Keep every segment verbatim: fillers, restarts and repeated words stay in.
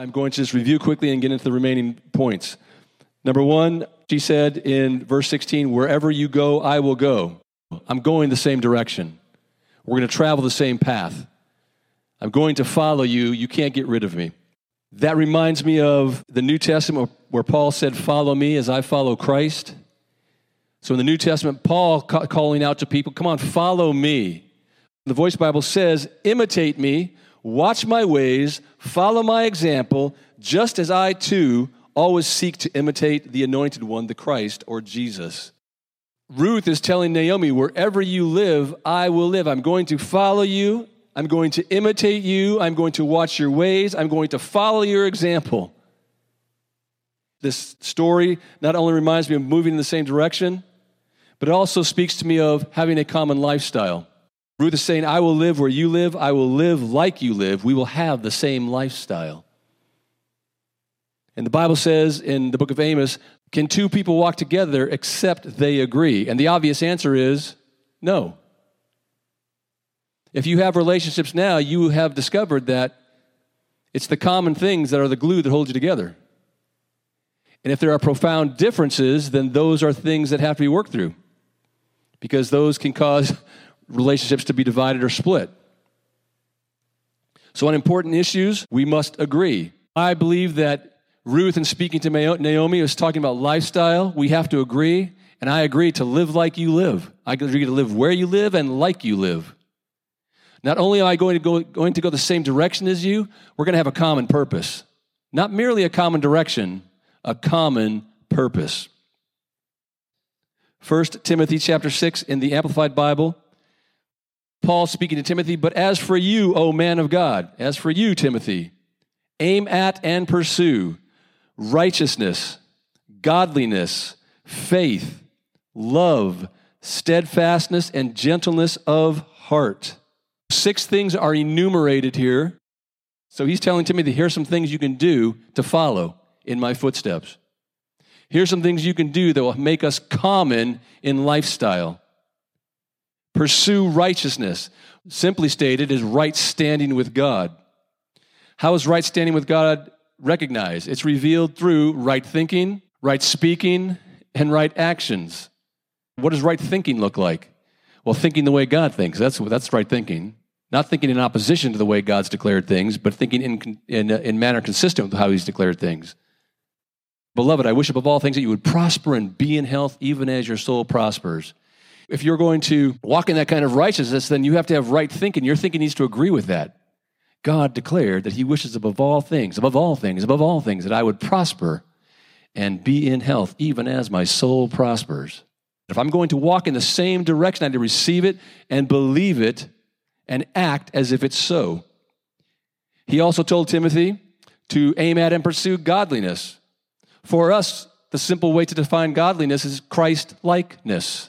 I'm going to just review quickly and get into the remaining points. Number one, she said in verse sixteen, wherever you go, I will go. I'm going the same direction. We're going to travel the same path. I'm going to follow you. You can't get rid of me. That reminds me of the New Testament where Paul said, follow me as I follow Christ. So in the New Testament, Paul ca- calling out to people, come on, follow me. The Voice Bible says, imitate me, watch my ways, follow my example, just as I too always seek to imitate the Anointed One, the Christ, or Jesus. Ruth is telling Naomi, wherever you live, I will live. I'm going to follow you. I'm going to imitate you. I'm going to watch your ways. I'm going to follow your example. This story not only reminds me of moving in the same direction, but it also speaks to me of having a common lifestyle. Ruth is saying, I will live where you live. I will live like you live. We will have the same lifestyle. And the Bible says in the book of Amos, can two people walk together except they agree? And the obvious answer is no. If you have relationships now, you have discovered that it's the common things that are the glue that hold you together. And if there are profound differences, then those are things that have to be worked through, because those can cause relationships to be divided or split. So on important issues, we must agree. I believe that Ruth, in speaking to Naomi, was talking about lifestyle. We have to agree, and I agree to live like you live. I agree to live where you live and like you live. Not only am I going to go, going to go the same direction as you, we're going to have a common purpose. Not merely a common direction, a common purpose. First Timothy chapter six in the Amplified Bible, Paul speaking to Timothy, but as for you, O man of God, as for you, Timothy, aim at and pursue righteousness, godliness, faith, love, steadfastness, and gentleness of heart. Six things are enumerated here. So he's telling Timothy, here's some things you can do to follow in my footsteps. Here's some things you can do that will make us common in lifestyle. Pursue righteousness. Simply stated, is right standing with God. How is right standing with God recognized? It's revealed through right thinking, right speaking, and right actions. What does right thinking look like? Well, thinking the way God thinks. That's that's right thinking. Not thinking in opposition to the way God's declared things, but thinking in in, in manner consistent with how He's declared things. Beloved, I wish above all things that you would prosper and be in health, even as your soul prospers. If you're going to walk in that kind of righteousness, then you have to have right thinking. Your thinking needs to agree with that. God declared that He wishes above all things, above all things, above all things, that I would prosper and be in health, even as my soul prospers. If I'm going to walk in the same direction, I need to receive it and believe it and act as if it's so. He also told Timothy to aim at and pursue godliness. For us, the simple way to define godliness is Christ-likeness.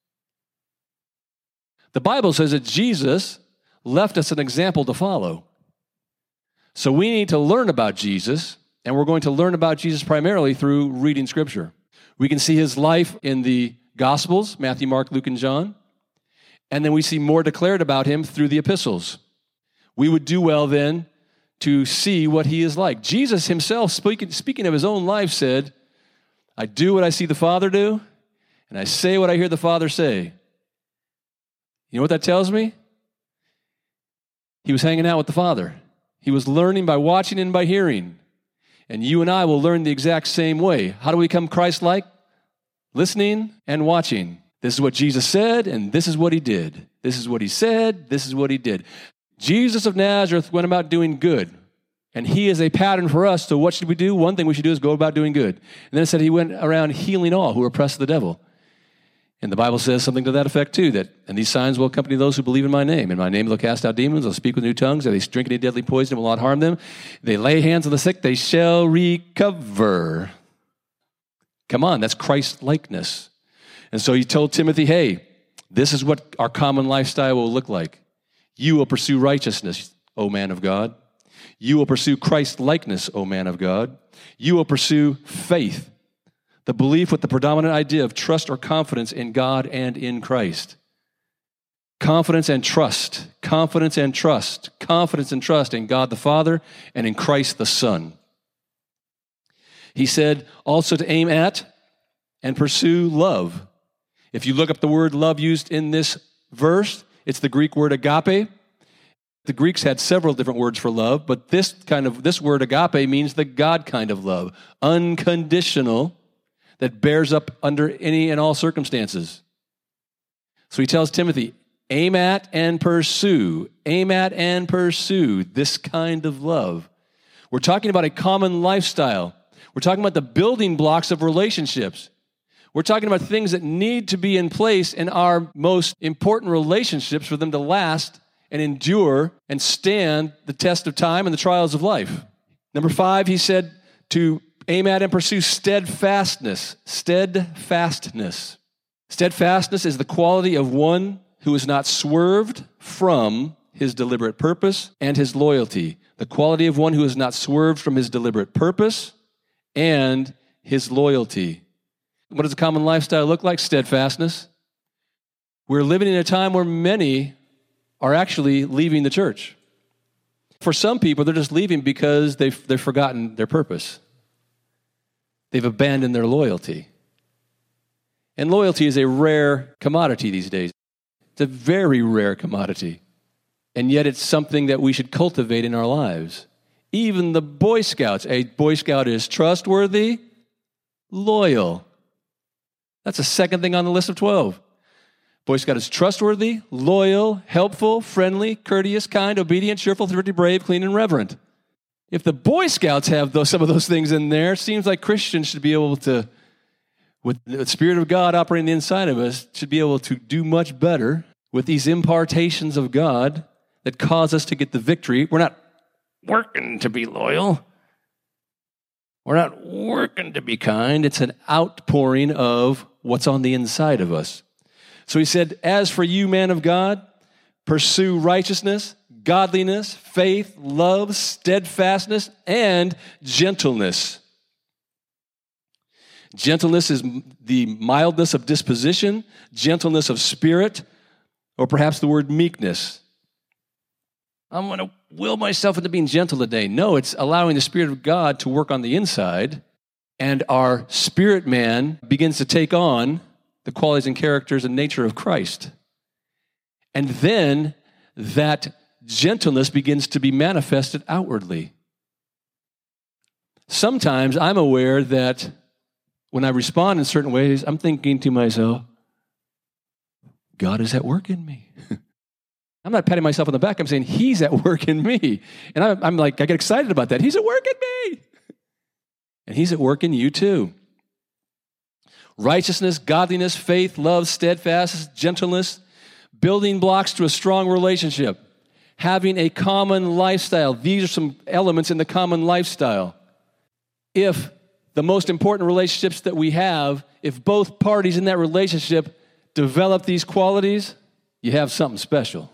The Bible says that Jesus left us an example to follow. So we need to learn about Jesus, and we're going to learn about Jesus primarily through reading Scripture. We can see His life in the Gospels, Matthew, Mark, Luke, and John, and then we see more declared about Him through the epistles. We would do well then to see what He is like. Jesus Himself, speaking, speaking of His own life, said, I do what I see the Father do, and I say what I hear the Father say. You know what that tells me? He was hanging out with the Father. He was learning by watching and by hearing. And you and I will learn the exact same way. How do we become Christ-like? Listening and watching. This is what Jesus said, and this is what He did. This is what He said, this is what He did. Jesus of Nazareth went about doing good, and He is a pattern for us. So what should we do? One thing we should do is go about doing good. And then it said He went around healing all who were oppressed of the devil. And the Bible says something to that effect too, that, and these signs will accompany those who believe in my name. In my name they'll cast out demons, they'll speak with new tongues, if they drink any deadly poison, it will not harm them. They lay hands on the sick, they shall recover. Come on, that's Christ-likeness. And so He told Timothy, hey, this is what our common lifestyle will look like. You will pursue righteousness, O man of God. You will pursue Christ-likeness, O man of God. You will pursue faith, the belief with the predominant idea of trust or confidence in God and in Christ. Confidence and trust, confidence and trust, confidence and trust in God the Father and in Christ the Son. He said also to aim at and pursue love. If you look up the word love used in this verse, it's the Greek word agape. The Greeks had several different words for love, but this kind of this word agape means the God kind of love, unconditional, that bears up under any and all circumstances. So he tells Timothy, aim at and pursue, aim at and pursue this kind of love. We're talking about a common lifestyle. We're talking about the building blocks of relationships. We're talking about things that need to be in place in our most important relationships for them to last and endure and stand the test of time and the trials of life. Number five, he said to aim at and pursue steadfastness. Steadfastness. Steadfastness is the quality of one who is not swerved from his deliberate purpose and his loyalty. The quality of one who is not swerved from his deliberate purpose and his loyalty. What does a common lifestyle look like? Steadfastness. We're living in a time where many are actually leaving the church. For some people, they're just leaving because they've, they've forgotten their purpose. They've abandoned their loyalty. And loyalty is a rare commodity these days. It's a very rare commodity. And yet it's something that we should cultivate in our lives. Even the Boy Scouts, a Boy Scout is trustworthy, loyal. That's the second thing on the list of twelve. Boy Scout is trustworthy, loyal, helpful, friendly, courteous, kind, obedient, cheerful, thrifty, brave, clean, and reverent. If the Boy Scouts have those, some of those things in there, it seems like Christians should be able to, with the Spirit of God operating inside of us, should be able to do much better with these impartations of God that cause us to get the victory. We're not working to be loyal. We're not working to be kind. It's an outpouring of what's on the inside of us. So he said, as for you, man of God, pursue righteousness, godliness, faith, love, steadfastness, and gentleness. Gentleness is the mildness of disposition, gentleness of spirit, or perhaps the word meekness. I'm going to will myself into being gentle today. No, it's allowing the Spirit of God to work on the inside, and our spirit man begins to take on the qualities and characters and nature of Christ. And then that gentleness begins to be manifested outwardly. Sometimes I'm aware that when I respond in certain ways, I'm thinking to myself, God is at work in me. I'm not patting myself on the back. I'm saying he's at work in me. And I'm, I'm like, I get excited about that. He's at work in me. And he's at work in you too. Righteousness, godliness, faith, love, steadfastness, gentleness, building blocks to a strong relationship, having a common lifestyle. These are some elements in the common lifestyle. If the most important relationships that we have, if both parties in that relationship develop these qualities, you have something special.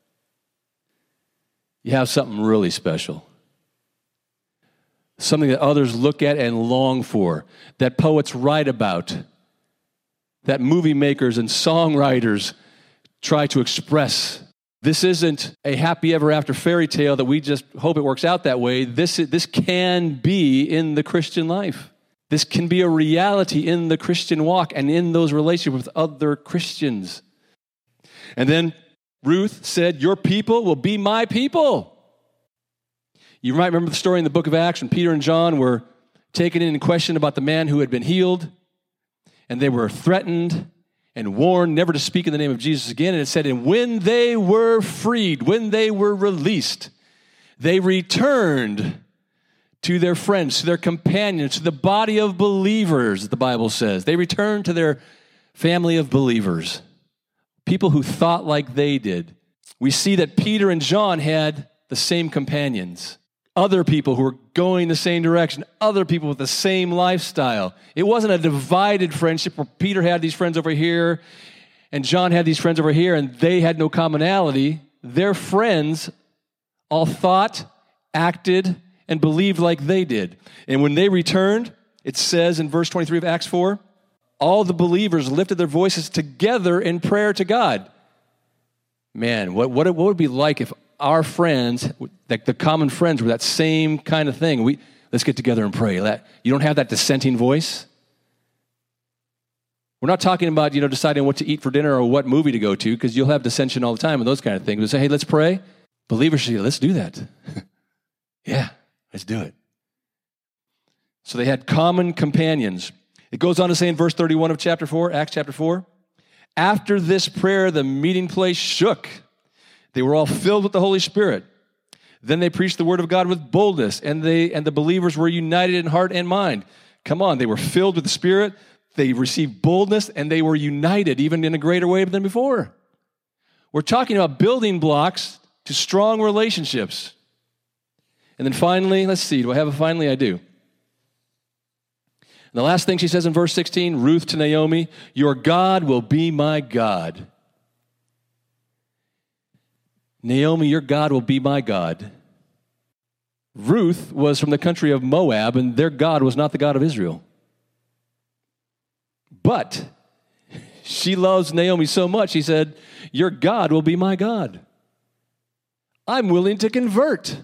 You have something really special. Something that others look at and long for, that poets write about, that movie makers and songwriters try to express. This isn't a happy ever after fairy tale that we just hope it works out that way. This, this can be in the Christian life. This can be a reality in the Christian walk and in those relationships with other Christians. And then Ruth said, your people will be my people. You might remember the story in the book of Acts when Peter and John were taken in and questioned about the man who had been healed. And they were threatened and warned never to speak in the name of Jesus again. And it said, and when they were freed, when they were released, they returned to their friends, to their companions, to the body of believers, the Bible says. They returned to their family of believers, people who thought like they did. We see that Peter and John had the same companions, other people who were going the same direction, other people with the same lifestyle. It wasn't a divided friendship where Peter had these friends over here and John had these friends over here and they had no commonality. Their friends all thought, acted, and believed like they did. And when they returned, it says in verse twenty-three of Acts four, all the believers lifted their voices together in prayer to God. Man, what, what, what would it be like if our friends, like the common friends, were that same kind of thing? We let's get together and pray. You don't have that dissenting voice. We're not talking about, you know, deciding what to eat for dinner or what movie to go to, because you'll have dissension all the time and those kind of things. We say, hey, let's pray. Believers should say, let's do that. Yeah, let's do it. So they had common companions. It goes on to say in verse thirty-one of chapter four, Acts chapter four, after this prayer, the meeting place shook. They were all filled with the Holy Spirit. Then they preached the word of God with boldness, and they and the believers were united in heart and mind. Come on, they were filled with the Spirit. They received boldness, and they were united even in a greater way than before. We're talking about building blocks to strong relationships. And then finally, let's see, do I have a finally? I do. And the last thing she says in verse sixteen, Ruth to Naomi, your God will be my God. Naomi, your God will be my God. Ruth was from the country of Moab, and their God was not the God of Israel. But she loves Naomi so much, she said, your God will be my God. I'm willing to convert.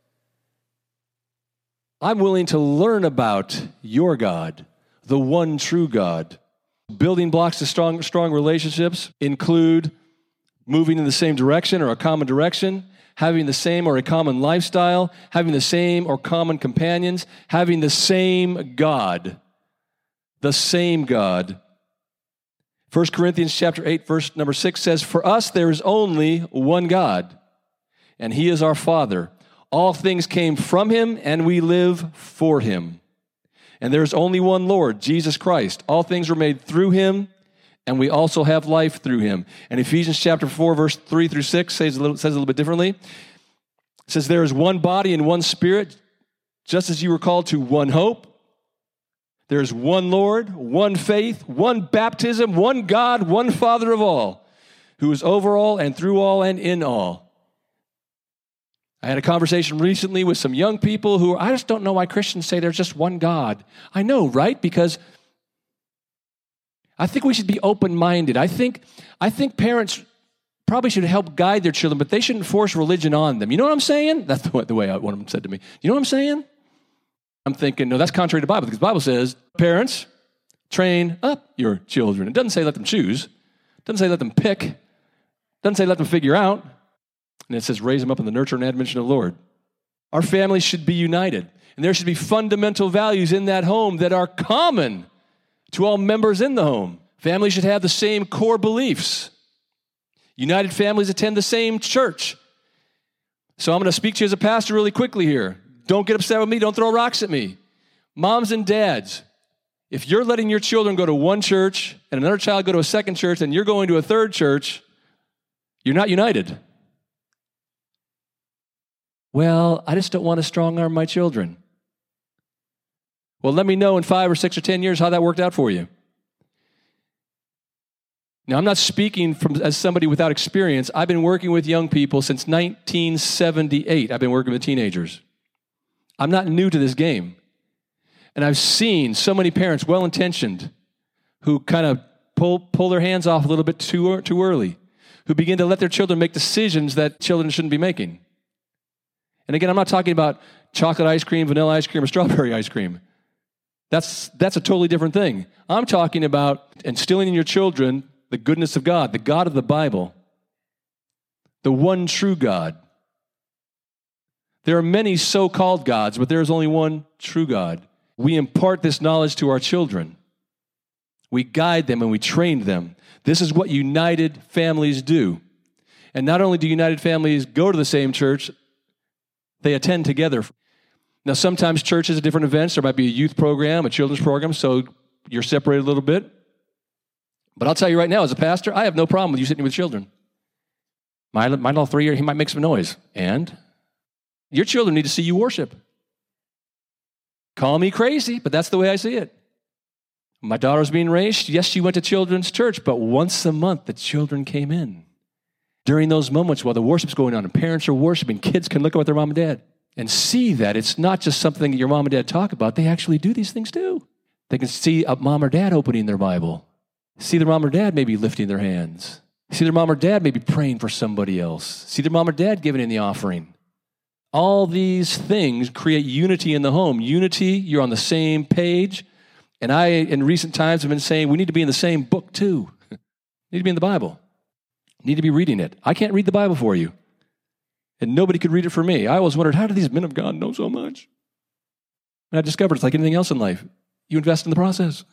I'm willing to learn about your God, the one true God. Building blocks to strong, strong relationships include moving in the same direction or a common direction, having the same or a common lifestyle, having the same or common companions, having the same God. The same God. First Corinthians chapter eight, verse number six says, for us there is only one God, and he is our Father. All things came from him, and we live for him. And there is only one Lord, Jesus Christ. All things were made through him, and we also have life through him. And Ephesians chapter four, verse three through six says a little, says a little bit differently. It says, there is one body and one Spirit, just as you were called to one hope. There's one Lord, one faith, one baptism, one God, one Father of all, who is over all and through all and in all. I had a conversation recently with some young people who, I just don't know why Christians say there's just one God. I know, right? Because I think we should be open-minded. I think, I think parents probably should help guide their children, but they shouldn't force religion on them. You know what I'm saying? That's the way, the way one of them said to me. You know what I'm saying? I'm thinking, no, that's contrary to the Bible, because the Bible says, parents, train up your children. It doesn't say let them choose. It doesn't say let them pick. It doesn't say let them figure out. And it says raise them up in the nurture and admonition of the Lord. Our families should be united, and there should be fundamental values in that home that are common to all members in the home. Families should have the same core beliefs. United families attend the same church. So I'm going to speak to you as a pastor really quickly here. Don't get upset with me. Don't throw rocks at me. Moms and dads, if you're letting your children go to one church and another child go to a second church and you're going to a third church, you're not united. Well, I just don't want to strong-arm my children. Well, let me know in five or six or ten years how that worked out for you. Now, I'm not speaking from as somebody without experience. I've been working with young people since nineteen seventy-eight. I've been working with teenagers. I'm not new to this game. And I've seen so many parents, well-intentioned, who kind of pull pull their hands off a little bit too, too early, who begin to let their children make decisions that children shouldn't be making. And again, I'm not talking about chocolate ice cream, vanilla ice cream, or strawberry ice cream. That's, that's a totally different thing. I'm talking about instilling in your children the goodness of God, the God of the Bible, the one true God. There are many so-called gods, but there is only one true God. We impart this knowledge to our children. We guide them and we train them. This is what united families do. And not only do united families go to the same church, they attend together. Now, sometimes churches at different events, there might be a youth program, a children's program, so you're separated a little bit. But I'll tell you right now, as a pastor, I have no problem with you sitting with children. Mine, mine all three years, he might make some noise. And your children need to see you worship. Call me crazy, but that's the way I see it. My daughter's being raised. Yes, she went to children's church, but once a month, the children came in. During those moments while the worship's going on and parents are worshiping, kids can look at their mom and dad and see that it's not just something that your mom and dad talk about. They actually do these things too. They can see a mom or dad opening their Bible, see their mom or dad maybe lifting their hands, see their mom or dad maybe praying for somebody else, see their mom or dad giving in the offering. All these things create unity in the home. Unity, you're on the same page. And I, in recent times, have been saying we need to be in the same book too. Need to be in the Bible. Need to be reading it. I can't read the Bible for you. And nobody could read it for me. I always wondered, how do these men of God know so much? And I discovered it's like anything else in life. You invest in the process.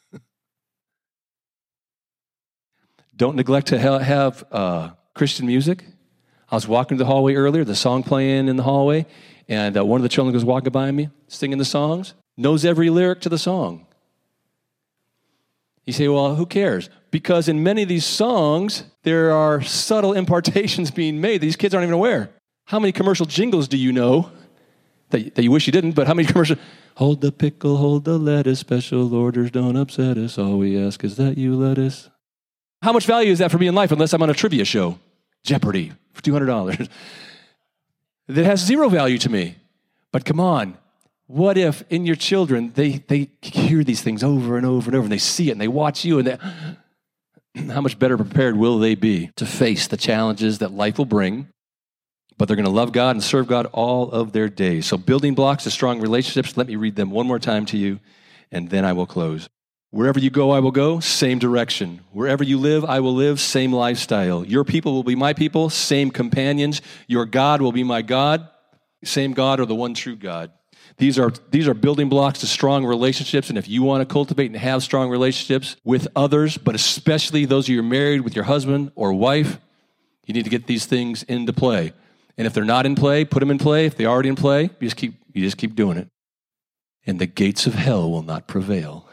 Don't neglect to ha- have uh, Christian music. I was walking the hallway earlier, the song playing in the hallway, and uh, one of the children was walking by me, singing the songs, knows every lyric to the song. You say, well, who cares? Because in many of these songs, there are subtle impartations being made that these kids aren't even aware. How many commercial jingles do you know that, that you wish you didn't, but how many commercial... Hold the pickle, hold the lettuce, special orders don't upset us. All we ask is that you let us. How much value is that for me in life unless I'm on a trivia show? Jeopardy for two hundred dollars. That has zero value to me. But come on, what if in your children, they, they hear these things over and over and over, and they see it, and they watch you, and they, how much better prepared will they be to face the challenges that life will bring? But they're going to love God and serve God all of their days. So building blocks to strong relationships, let me read them one more time to you, and then I will close. Wherever you go, I will go, same direction. Wherever you live, I will live, same lifestyle. Your people will be my people, same companions. Your God will be my God, same God or the one true God. These are, these are building blocks to strong relationships, and if you want to cultivate and have strong relationships with others, but especially those of you who are married with your husband or wife, you need to get these things into play. And if they're not in play, put them in play. If they're already in play, you just keep, you just keep doing it. And the gates of hell will not prevail.